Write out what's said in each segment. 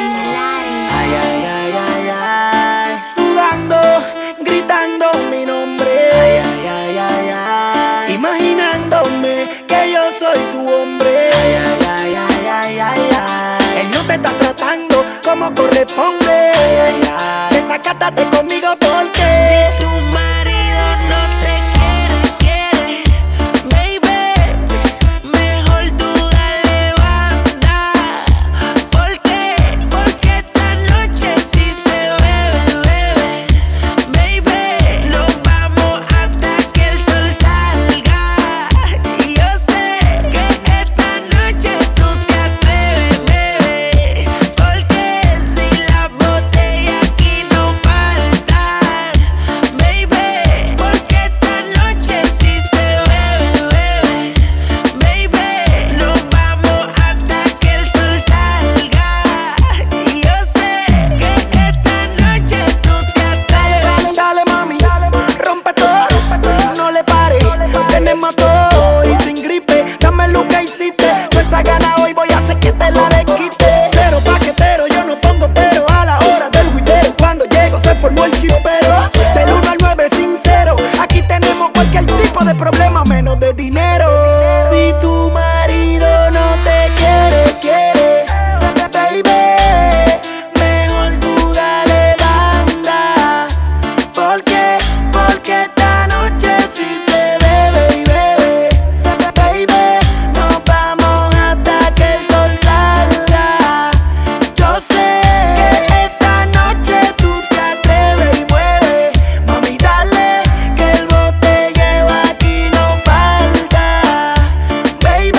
Ay, ay, ay, ay, ay. Sudando, gritando mi nombre. Ay, ay, ay, ay, ay. Imaginándome que yo soy tu hombre. Ay, ay, ay, ay, ay, ay, ay. Él no te está tratando como corresponde. Ay, ay, ay. Desacátate conmigo porque si tu marido no te quiere, baby, mejor tú dale banda. ¿Por qué? Porque esta noche sí se bebe, baby. Nos vamos hasta que el sol salga. Y yo sé que esta noche tú te atreves, bebé. Porque si las botellas aquí no faltan, baby. Porque esta noche sí se bebe, baby. Nos vamos hasta que el sol salga. Y yo sé que esta noche tú te atreves. dale, mami, rompe todo, no le pares, tenemos todo y sin gripe, dame lo que hiciste, pues esa gana hoy voy a hacer que te la desquite. Cero paquetero, yo no pongo pero a la hora del juidero, cuando llego se formó el chipero, del 1 al 9 sincero, aquí tenemos cualquier tipo de problema menos de dinero. Si tu marido no te quiere, baby, mejor tú dale banda. ¿Por qué? Porque esta noche sí se bebe y bebe, baby. Nos vamos hasta que el sol salga. Yo sé que esta noche tú te atreves y mueves, mami, dale que el botelleo aquí no falta, baby.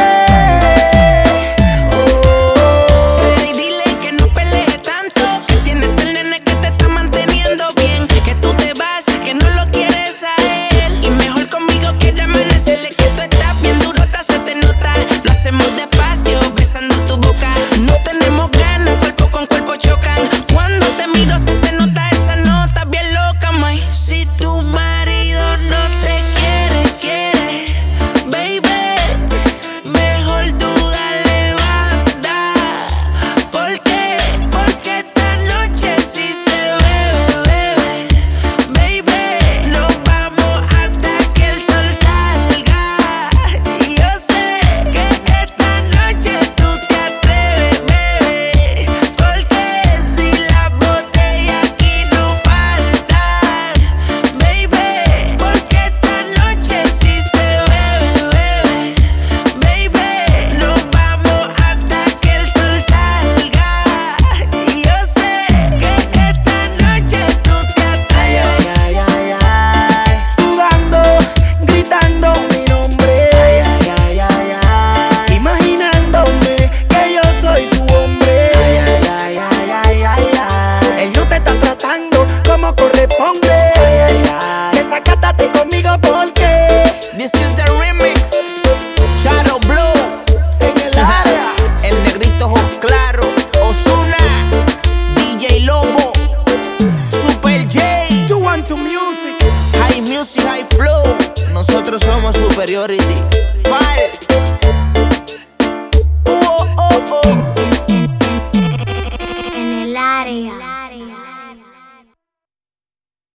Y dile que no pelees tanto, que tienes el nene que te está manteniendo bien, que tú te vas, que no lo quieres a él. Y mejor conmigo que de amanecerle, que tú estás bien durota, se te nota. Lo hacemos despacio, besando tu boca. No tenemos ganas, cuerpo con cuerpo chocan. Cuando te miro se te nota esa nota bien loca, may. Si tu marido no te quiere, baby, mejor tú dale banda. ¿Por qué? Porque esta noche sí se bebe, baby. Nos vamos hasta que el sol salga. Y yo sé que esta noche tú te atreves, bebé. Porque si las botellas aquí no faltan, baby. Porque esta noche sí se bebe, baby. Nos vamos hasta que el sol salga. Y yo sé que esta noche tú te Ay, atreves. ay, ay, ay, ay. Sudando, gritando mi nombre. Ay, ay, ay, ay, ay. Imaginándome que yo soy tu hombre. Ay, ay, ay, ay, ay, ay, ay. Él no te está tratando como corresponde. Ay, ay, ay. Desacátate conmigo porque This is the remix. Shadow Blue. en el área. El negrito ojos claro. Ozuna. DJ Lobo. Super J. You want to music. High music, high flow. Nosotros somos Superiority. Fire.